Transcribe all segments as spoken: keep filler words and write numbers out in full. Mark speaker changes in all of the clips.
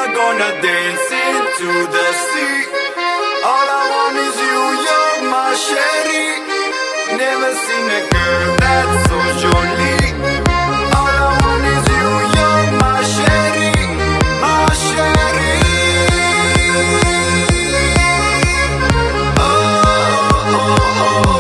Speaker 1: are gonna dance into the sea. All I want is you, you're my sherry. Never seen a girl that's so jolly. All I want is you, you're my sherry, my sherry. Oh, oh, oh.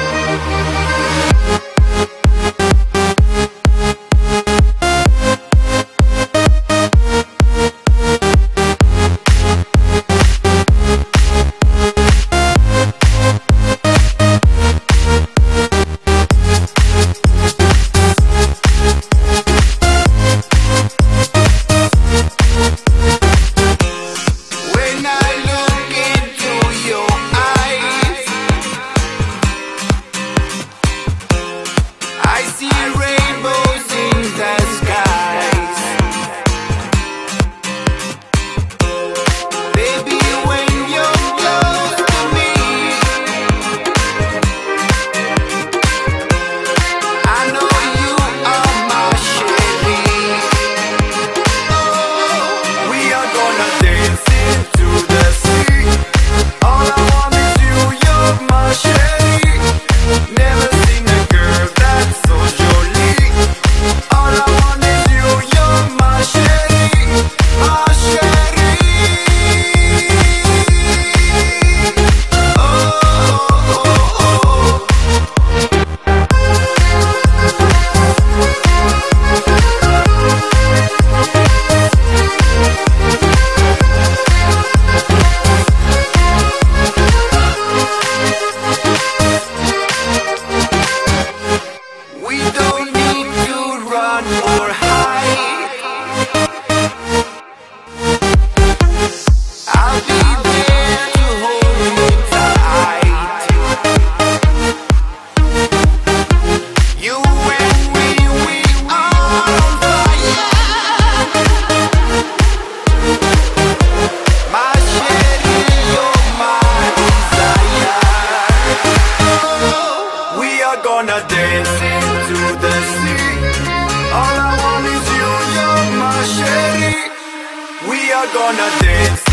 Speaker 1: Gonna dance into the sea. All I want is you, you're my sherry. We are gonna dance